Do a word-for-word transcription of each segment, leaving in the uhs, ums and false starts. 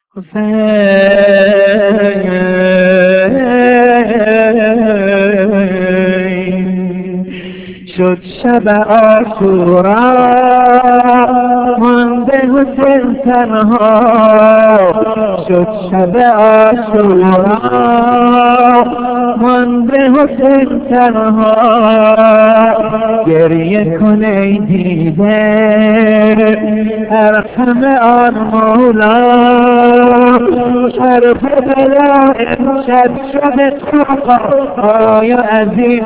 حسین شد شب عاشورا مانده حسین تنها شد شب عاشورا مانده حسین تنها گریه کن ای دیده ارحم آن مولا کربلا امشب شب آیا از این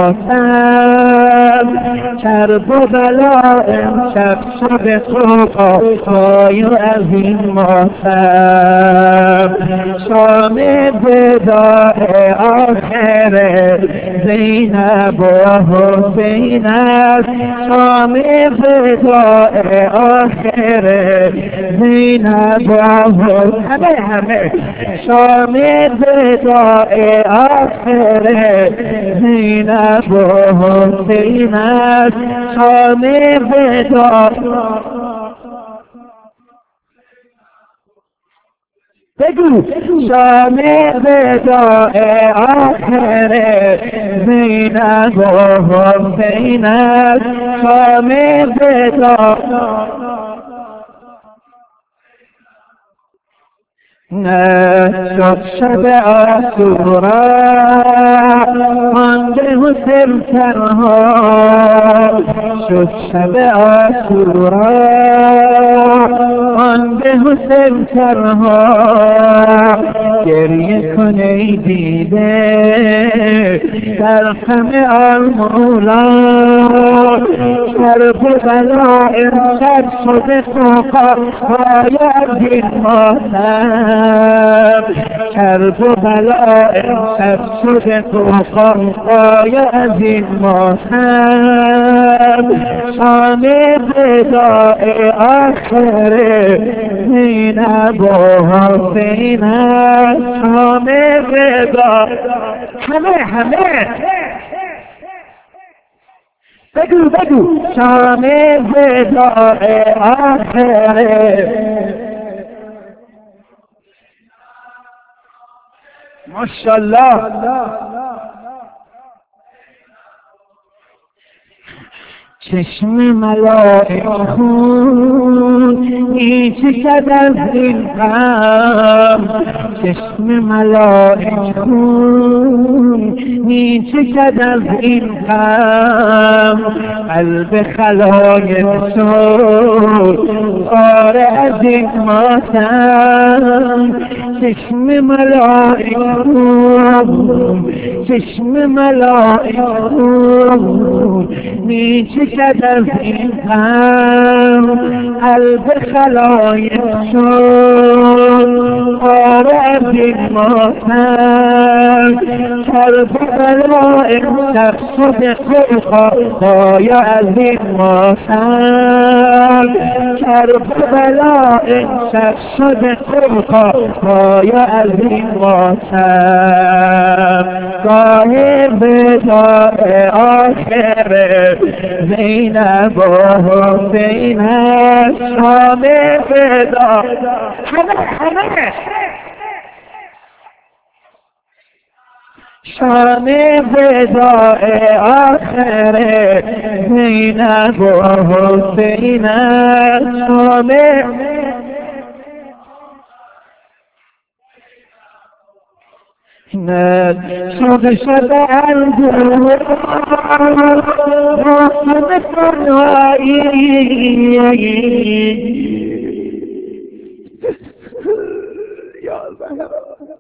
ماتم کربلا امشب شب آیا از این ماتم شام وداع آخر زینب و حسین است شام وداع آخر زینب و حسین همه همه شام وداع آخر زینب و حسین است شام وداع بگو شام وداع آخر زینب و حسین است شام وداع شد شب عاشورا مانده حسین تنها شد شب عاشورا مانده حسین تنها گریه کن ای دیده در همه المولا کربلا امشب شده خاکای این ماتم کربلا امشب شده خاکای از این ماتم شام وداع آخر زینب و حسین است شام وداع همه همه بگو بگو شام وداع آخر ماشاءالله چشم ملائک خون میچکد از این غم چشم ملائک خون میچکد از این غم قلب خلایق شد آره از این ماتم چشم ملائک خون چشم ملائک خون میچکد از این غم قلب خلایق شد آره از این ماتم کربلا امشب شده خاکای از این ماتم کربلا امشب شده خاکای از این ماتم گاه وداع آخر زینب و حسین است شام وداع همه همه شام وداع آخر زینب و حسین است شام شد شد اندور رسم تنهایی یا زهرا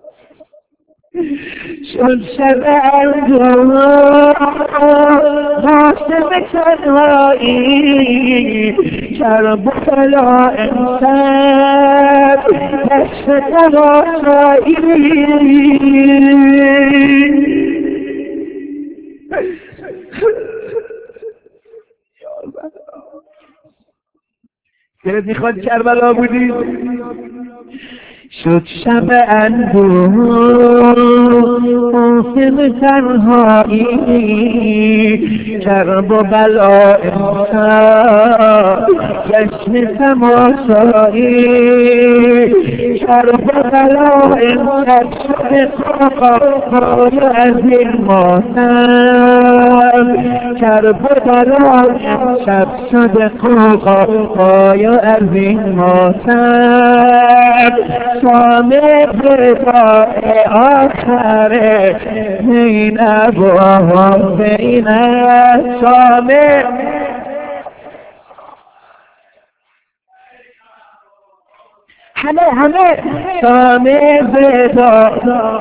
شد شد اندور رسم تنهایی کربلا امشب کشف تماشایی دلت میخواد کربلا بودی شد شب اندوه موسم تنهایی کرب و بلا امشب جشن تماشایی کربلا امشب شد خاکای از این ماتم کربلا امشب شد خاکای از این ماتم شام فدای آخره زینب و حسین شام همه همه شام فدا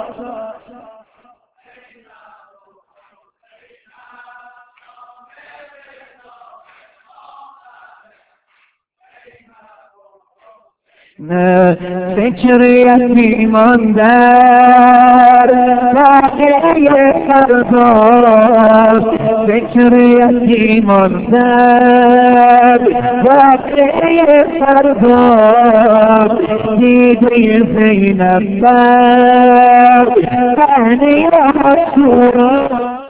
نه فکر یتیمان در واقعه فردا فکر یتیمان در واقعه فردا دیده زینب بر صحنه حسورا